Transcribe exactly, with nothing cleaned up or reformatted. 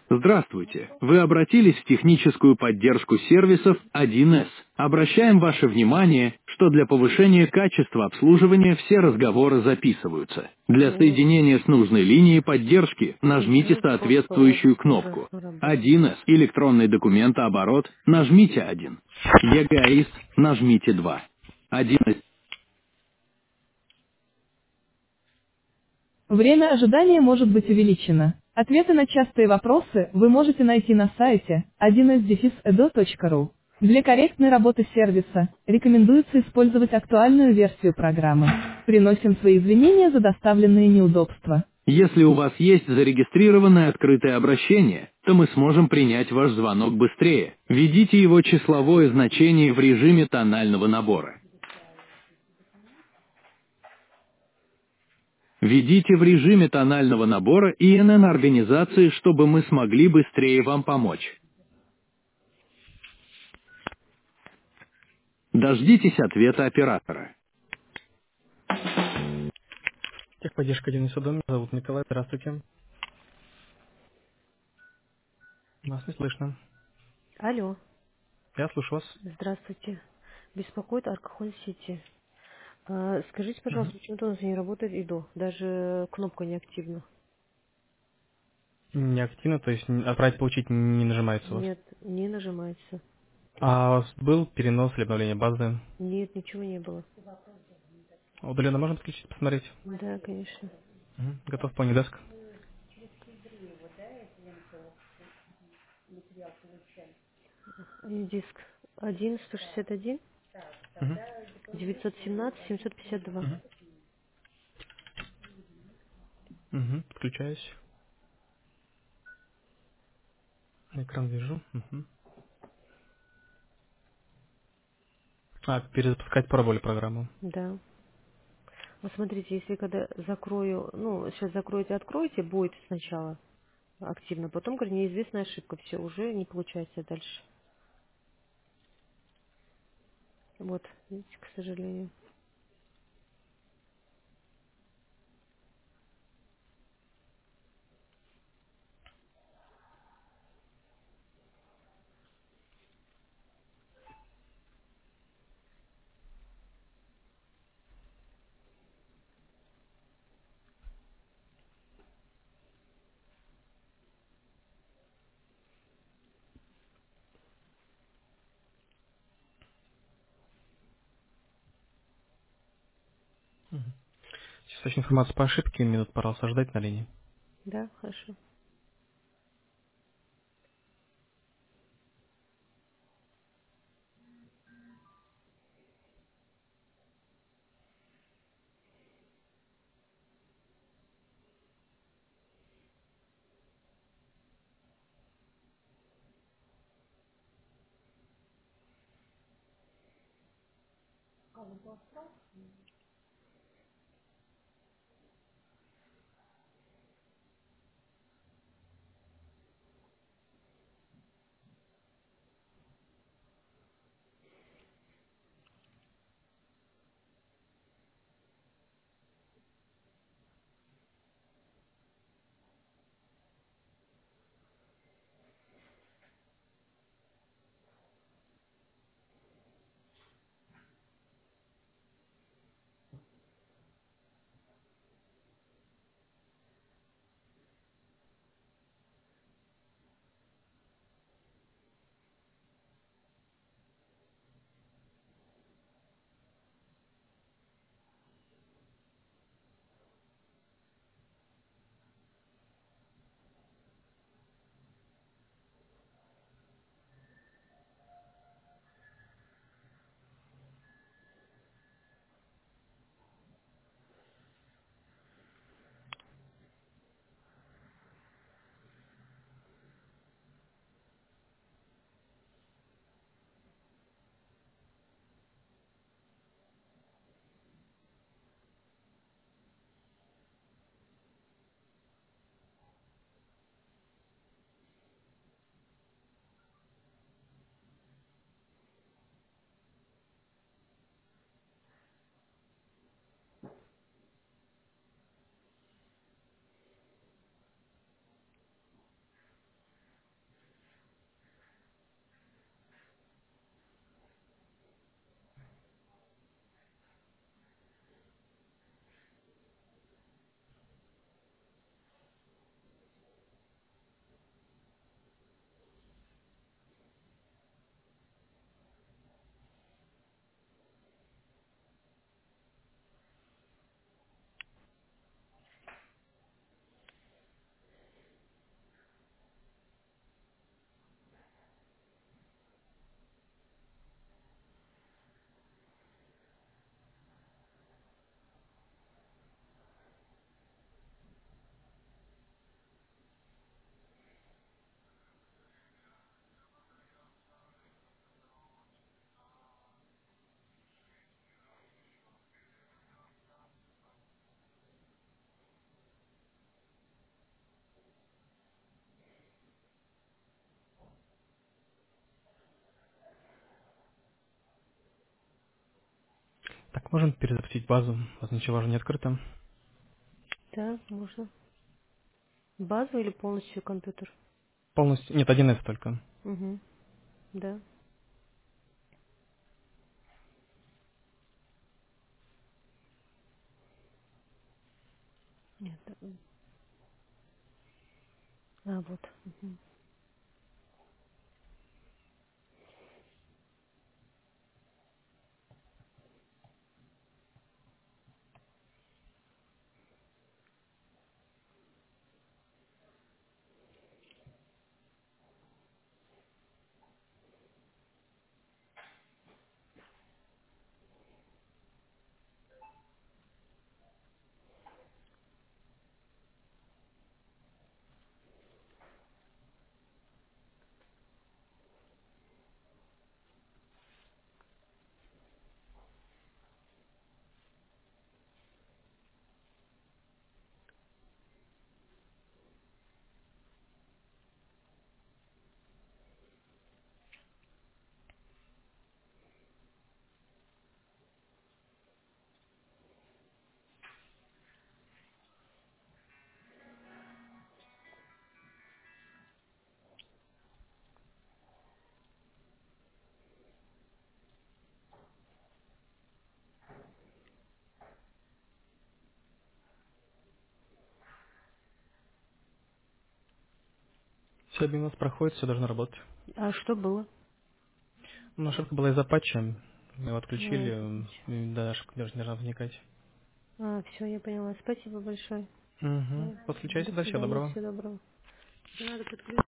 Здравствуйте. Вы обратились в техническую поддержку сервисов один эс. Обращаем ваше внимание, что для повышения качества обслуживания все разговоры записываются. Для Ну, соединения с нужной линией поддержки нажмите ну, просто у- соответствующую кнопку. ужасно работает. один эс. Электронный документооборот. Нажмите один. ЕГАИС. Нажмите два. один эс. Время ожидания может быть увеличено. Ответы на частые вопросы вы можете найти на сайте один эс дефис эдо точка ру. Для корректной работы сервиса рекомендуется использовать актуальную версию программы. Приносим свои извинения за доставленные неудобства. Если у вас есть зарегистрированное открытое обращение, то мы сможем принять ваш звонок быстрее. Введите его числовое значение в режиме тонального набора. Введите в режиме тонального набора и эн эн организации, чтобы мы смогли быстрее вам помочь. Дождитесь ответа оператора. Техподдержка один из Меня зовут Николай. Здравствуйте. Вас не слышно. Алло, Я слушаю вас. здравствуйте. Беспокоит Аркахон Сити. А, скажите, пожалуйста, Мгм. почему-то у нас не работает ИДО, даже кнопка не активна. Не активно, то есть н- отправить получить не нажимается у вас. Нет, не нажимается. А у вас был перенос или обновление базы? Нет, ничего не было. Удаленно можно подключить, посмотреть? Да, конечно. Мгм. Готов по деск. И диск один сто шестьдесят один Мгм. девятьсот семнадцать семьсот пятьдесят два. Мгм. Мгм. Подключаюсь. Экран вижу. Мгм. А, перезапускать пробовали программу. Да. Вот смотрите, если когда закрою, ну, сейчас закроете, откроете, будет сначала активно, потом, говорю, неизвестная ошибка, все, уже не получается дальше. Вот, видите, к сожалению. Мгм. Сейчас точно информацию по ошибке. Минут, пожалуйста, ждать на линии. Да, хорошо. Так, можем перезапустить базу. У вас ничего же не открыто. Да, можно. Базу или полностью компьютер? Полностью. Нет, один эс только. Угу. Да. Нет. да. А, вот. Угу. Все, обмен у нас проходит, все должно работать. А что было? Ну, ошибка была из-за патча. Мы его А, отключили. и, Да, ошибка даже не должна возникать. а, все, я поняла. Спасибо большое. Угу. Да. До Подключайся, да, всего свидания, доброго. всего доброго. Надо подключить.